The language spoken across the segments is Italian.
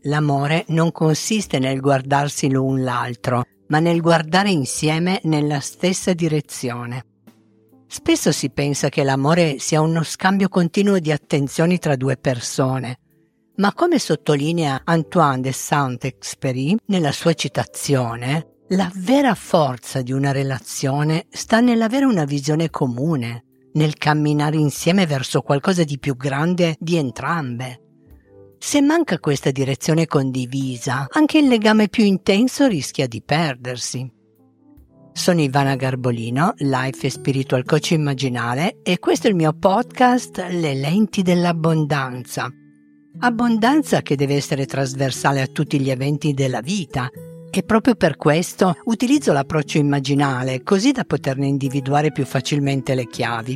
l'amore non consiste nel guardarsi l'un l'altro, ma nel guardare insieme nella stessa direzione. Spesso si pensa che l'amore sia uno scambio continuo di attenzioni tra due persone, ma come sottolinea Antoine de Saint-Exupéry nella sua citazione, la vera forza di una relazione sta nell'avere una visione comune, nel camminare insieme verso qualcosa di più grande di entrambe. Se manca questa direzione condivisa, anche il legame più intenso rischia di perdersi. Sono Ivana Garbolino, Life e Spiritual Coach immaginale, e questo è il mio podcast Le lenti dell'abbondanza. Abbondanza che deve essere trasversale a tutti gli eventi della vita, e proprio per questo utilizzo l'approccio immaginale, così da poterne individuare più facilmente le chiavi.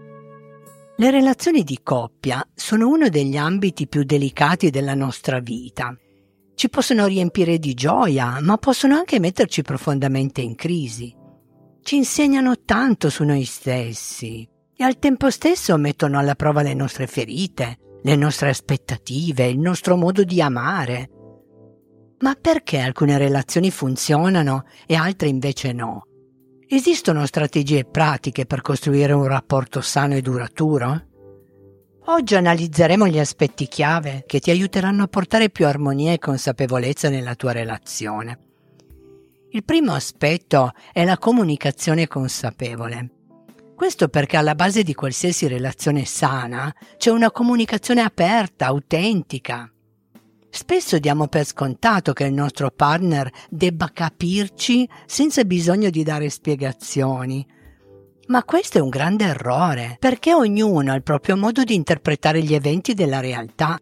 Le relazioni di coppia sono uno degli ambiti più delicati della nostra vita. Ci possono riempire di gioia, ma possono anche metterci profondamente in crisi. Ci insegnano tanto su noi stessi e al tempo stesso mettono alla prova le nostre ferite, le nostre aspettative, il nostro modo di amare. Ma perché alcune relazioni funzionano e altre invece no? Esistono strategie pratiche per costruire un rapporto sano e duraturo? Oggi analizzeremo gli aspetti chiave che ti aiuteranno a portare più armonia e consapevolezza nella tua relazione. Il primo aspetto è la comunicazione consapevole. Questo perché alla base di qualsiasi relazione sana c'è una comunicazione aperta, autentica. Spesso diamo per scontato che il nostro partner debba capirci senza bisogno di dare spiegazioni. Ma questo è un grande errore, perché ognuno ha il proprio modo di interpretare gli eventi della realtà.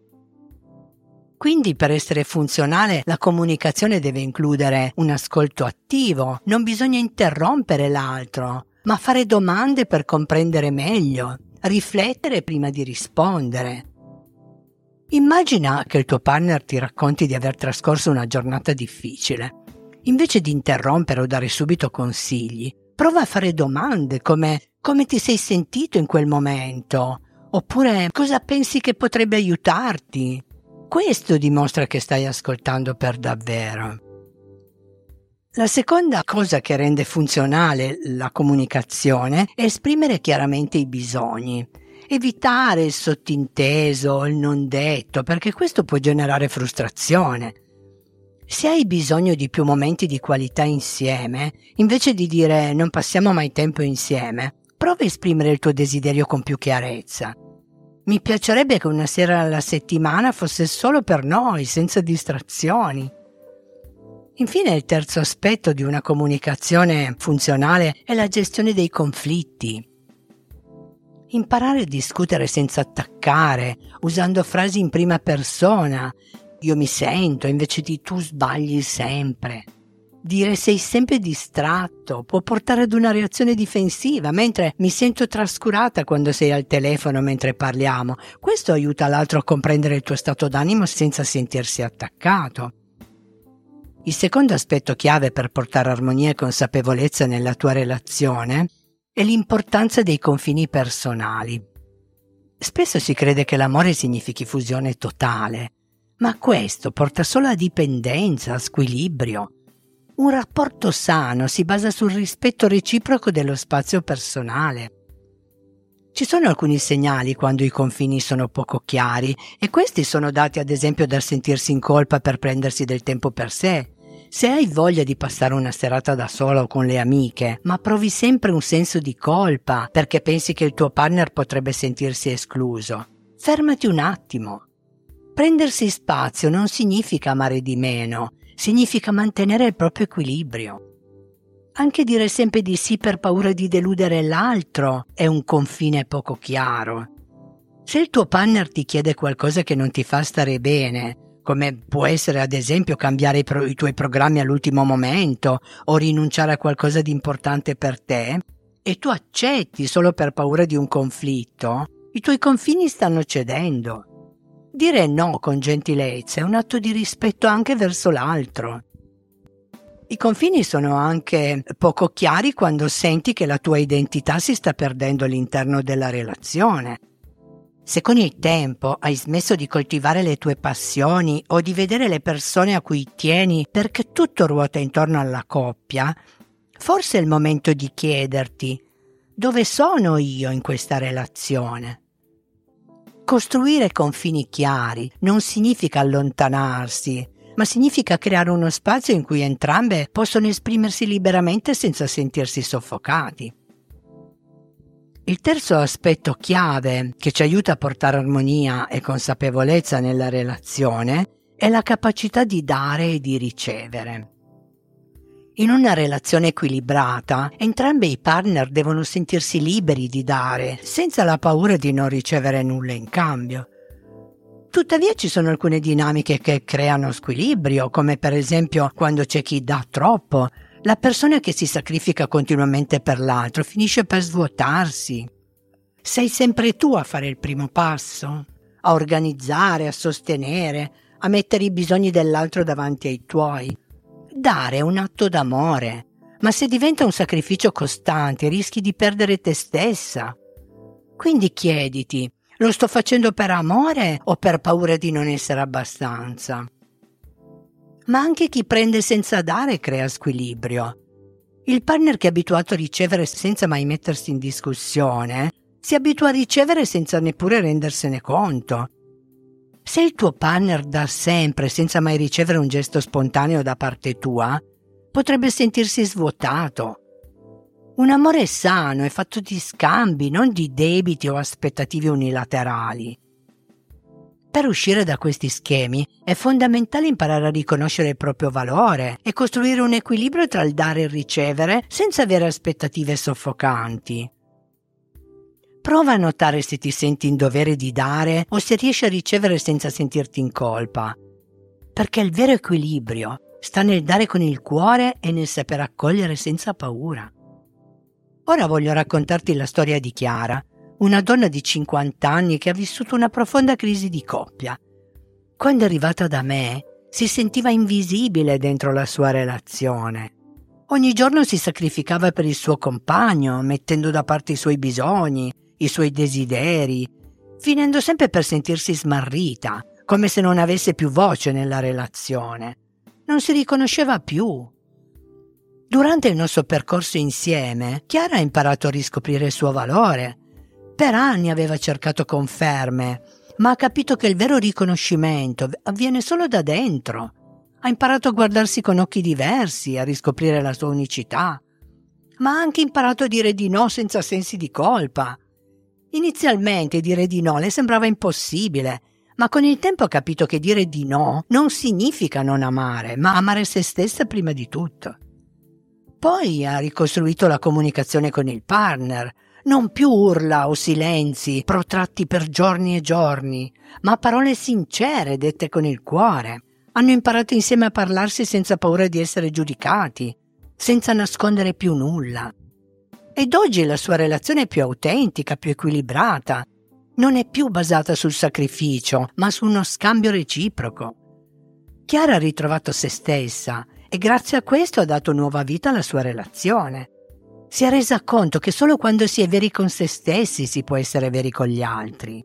Quindi per essere funzionale la comunicazione deve includere un ascolto attivo, non bisogna interrompere l'altro, ma fare domande per comprendere meglio, riflettere prima di rispondere. Immagina che il tuo partner ti racconti di aver trascorso una giornata difficile. Invece di interrompere o dare subito consigli, prova a fare domande come ti sei sentito in quel momento? Oppure cosa pensi che potrebbe aiutarti? Questo dimostra che stai ascoltando per davvero. La seconda cosa che rende funzionale la comunicazione è esprimere chiaramente i bisogni. Evitare il sottinteso, il non detto, perché questo può generare frustrazione. Se hai bisogno di più momenti di qualità insieme, invece di dire non passiamo mai tempo insieme, prova a esprimere il tuo desiderio con più chiarezza. Mi piacerebbe che una sera alla settimana fosse solo per noi, senza distrazioni. Infine, il terzo aspetto di una comunicazione funzionale è la gestione dei conflitti. Imparare a discutere senza attaccare, usando frasi in prima persona. Io mi sento invece di tu sbagli sempre. Dire sei sempre distratto può portare ad una reazione difensiva, mentre mi sento trascurata quando sei al telefono mentre parliamo. Questo aiuta l'altro a comprendere il tuo stato d'animo senza sentirsi attaccato. Il secondo aspetto chiave per portare armonia e consapevolezza nella tua relazione è l'importanza dei confini personali. Spesso si crede che l'amore significhi fusione totale, ma questo porta solo a dipendenza, a squilibrio. Un rapporto sano si basa sul rispetto reciproco dello spazio personale. Ci sono alcuni segnali quando i confini sono poco chiari, e questi sono dati ad esempio dal sentirsi in colpa per prendersi del tempo per sé. Se hai voglia di passare una serata da sola o con le amiche, ma provi sempre un senso di colpa perché pensi che il tuo partner potrebbe sentirsi escluso, fermati un attimo. Prendersi spazio non significa amare di meno, significa mantenere il proprio equilibrio. Anche dire sempre di sì per paura di deludere l'altro è un confine poco chiaro. Se il tuo partner ti chiede qualcosa che non ti fa stare bene, come può essere ad esempio cambiare i tuoi programmi all'ultimo momento o rinunciare a qualcosa di importante per te, e tu accetti solo per paura di un conflitto, i tuoi confini stanno cedendo. Dire no con gentilezza è un atto di rispetto anche verso l'altro. I confini sono anche poco chiari quando senti che la tua identità si sta perdendo all'interno della relazione. Se con il tempo hai smesso di coltivare le tue passioni o di vedere le persone a cui tieni perché tutto ruota intorno alla coppia, forse è il momento di chiederti: dove sono io in questa relazione? Costruire confini chiari non significa allontanarsi, ma significa creare uno spazio in cui entrambe possono esprimersi liberamente senza sentirsi soffocati. Il terzo aspetto chiave che ci aiuta a portare armonia e consapevolezza nella relazione è la capacità di dare e di ricevere. In una relazione equilibrata, entrambi i partner devono sentirsi liberi di dare, senza la paura di non ricevere nulla in cambio. Tuttavia ci sono alcune dinamiche che creano squilibrio, come per esempio quando c'è chi dà troppo. La persona che si sacrifica continuamente per l'altro finisce per svuotarsi. Sei sempre tu a fare il primo passo, a organizzare, a sostenere, a mettere i bisogni dell'altro davanti ai tuoi. Dare è un atto d'amore, ma se diventa un sacrificio costante rischi di perdere te stessa. Quindi chiediti: lo sto facendo per amore o per paura di non essere abbastanza? Ma anche chi prende senza dare crea squilibrio. Il partner che è abituato a ricevere senza mai mettersi in discussione si abitua a ricevere senza neppure rendersene conto. Se il tuo partner dà sempre senza mai ricevere un gesto spontaneo da parte tua, potrebbe sentirsi svuotato. Un amore sano è fatto di scambi, non di debiti o aspettative unilaterali. Per uscire da questi schemi è fondamentale imparare a riconoscere il proprio valore e costruire un equilibrio tra il dare e il ricevere senza avere aspettative soffocanti. Prova a notare se ti senti in dovere di dare o se riesci a ricevere senza sentirti in colpa, perché il vero equilibrio sta nel dare con il cuore e nel saper accogliere senza paura. Ora voglio raccontarti la storia di Chiara, una donna di 50 anni che ha vissuto una profonda crisi di coppia. Quando è arrivata da me, si sentiva invisibile dentro la sua relazione. Ogni giorno si sacrificava per il suo compagno, mettendo da parte i suoi bisogni, i suoi desideri, finendo sempre per sentirsi smarrita, come se non avesse più voce nella relazione. Non si riconosceva più. Durante il nostro percorso insieme, Chiara ha imparato a riscoprire il suo valore. Per anni aveva cercato conferme, ma ha capito che il vero riconoscimento avviene solo da dentro. Ha imparato a guardarsi con occhi diversi, a riscoprire la sua unicità, ma ha anche imparato a dire di no senza sensi di colpa. Inizialmente dire di no le sembrava impossibile, ma con il tempo ha capito che dire di no non significa non amare, ma amare se stessa prima di tutto. Poi ha ricostruito la comunicazione con il partner, non più urla o silenzi protratti per giorni e giorni, ma parole sincere dette con il cuore. Hanno imparato insieme a parlarsi senza paura di essere giudicati, senza nascondere più nulla. Ed oggi la sua relazione è più autentica, più equilibrata. Non è più basata sul sacrificio, ma su uno scambio reciproco. Chiara ha ritrovato se stessa e grazie a questo ha dato nuova vita alla sua relazione. Si è resa conto che solo quando si è veri con se stessi si può essere veri con gli altri.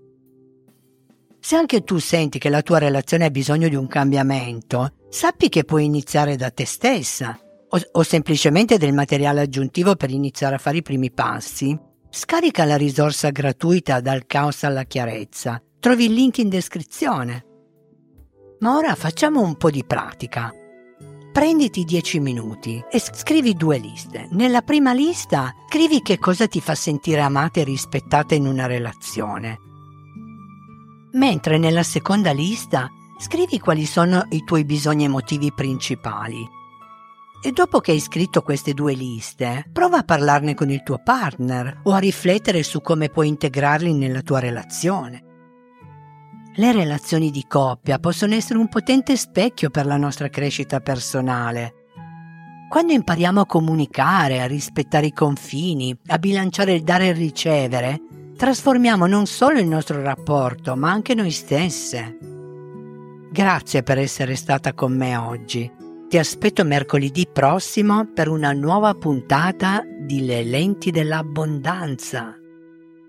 Se anche tu senti che la tua relazione ha bisogno di un cambiamento, sappi che puoi iniziare da te stessa o semplicemente del materiale aggiuntivo per iniziare a fare i primi passi. Scarica la risorsa gratuita Dal caos alla chiarezza. Trovi il link in descrizione. Ma ora facciamo un po' di pratica. Prenditi 10 minuti e scrivi 2 liste. Nella prima lista scrivi che cosa ti fa sentire amata e rispettata in una relazione. Mentre nella seconda lista scrivi quali sono i tuoi bisogni emotivi principali. E dopo che hai scritto queste 2 liste, prova a parlarne con il tuo partner o a riflettere su come puoi integrarli nella tua relazione. Le relazioni di coppia possono essere un potente specchio per la nostra crescita personale. Quando impariamo a comunicare, a rispettare i confini, a bilanciare il dare e il ricevere, trasformiamo non solo il nostro rapporto, ma anche noi stesse. Grazie per essere stata con me oggi. Ti aspetto mercoledì prossimo per una nuova puntata di Le lenti dell'abbondanza.